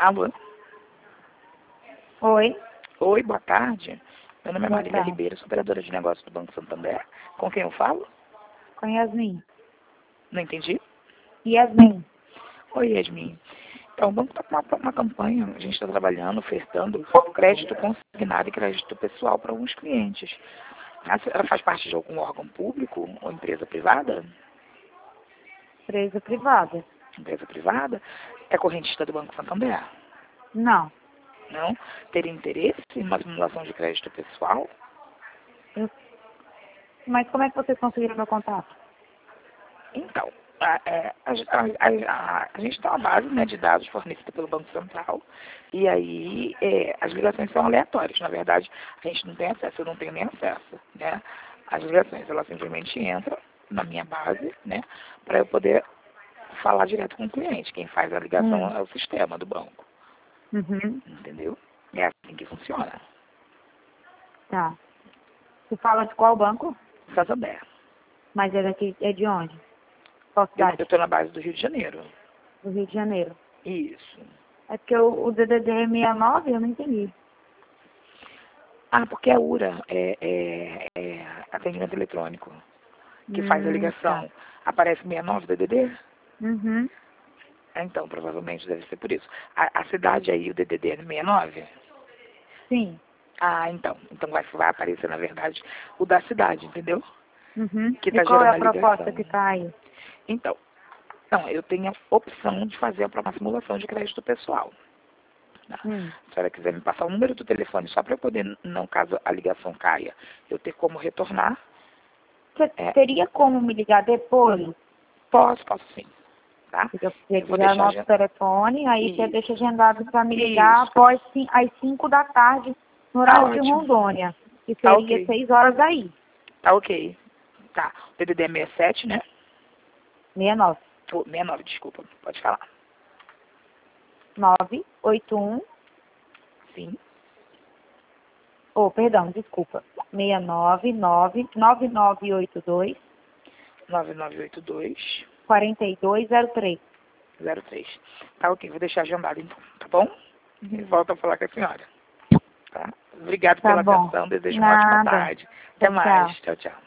Alô? Oi, Oi, boa tarde. Meu nome é boa Marília tarde. Ribeiro, sou operadora de negócios do Banco Santander. Com quem eu falo? Com Yasmin. Não entendi. Yasmin. Oi, Yasmin. Então, o banco está com uma campanha, a gente está trabalhando, ofertando crédito consignado e crédito pessoal para alguns clientes. Ela faz parte de algum órgão público ou empresa privada? Empresa privada. Empresa privada? É correntista do Banco Santander? Não. Não? Teria interesse em uma simulação de crédito pessoal? Eu- Mas como é que vocês conseguiram meu contato? Então, a gente tem uma base, né, de dados fornecida pelo Banco Central e aí as ligações são aleatórias. Na verdade, a gente não tem acesso, eu não tenho nem acesso, né? As ligações, ela simplesmente entra na minha base, né, para eu poder falar direto com o cliente. Quem faz a ligação é o sistema do banco, Uhum. entendeu? É assim que funciona. Tá. Você fala de qual banco? Santander. Mas é daqui, é de onde? Qual cidade? Eu estou na base do Rio de Janeiro. Do Rio de Janeiro. Isso. É porque o DDD é 69, eu não entendi. Ah, porque a URA é atendimento eletrônico, que faz a Tá. ligação. Aparece 69 DDD? Uhum. Então, provavelmente deve ser por isso. A cidade aí, o DDD é 69? Sim. Ah, então. Então vai aparecer, na verdade, o da cidade, entendeu? Uhum. Que E está qual é gerando a a proposta ligação. que tá aí? Então, não, eu tenho a opção de fazer uma simulação de crédito pessoal. Tá? Se a senhora quiser me passar o número do telefone só para eu poder, não caso a ligação caia, eu ter como retornar, Você teria como me ligar depois? posso sim. Tá? Eu vou Já deixar anota o telefone, aí você isso. deixa agendado para me ligar Isso. após às 5 da tarde, no Tá horário de ótimo. Rondônia, que Tá seria ok. 6 horas aí. Tá ok. Tá. O DDD é 67, né? 69. Oh, 69, desculpa. Pode falar. 981, Sim. perdão, desculpa. 699 9982 4203. 03. Tá ok. Vou deixar agendado então. Tá bom? E volto a falar com a senhora. Tá? Obrigado Tá pela bom. atenção. Desejo uma ótima Nada. tarde. Até Tchau, mais. tchau. Tchau, tchau.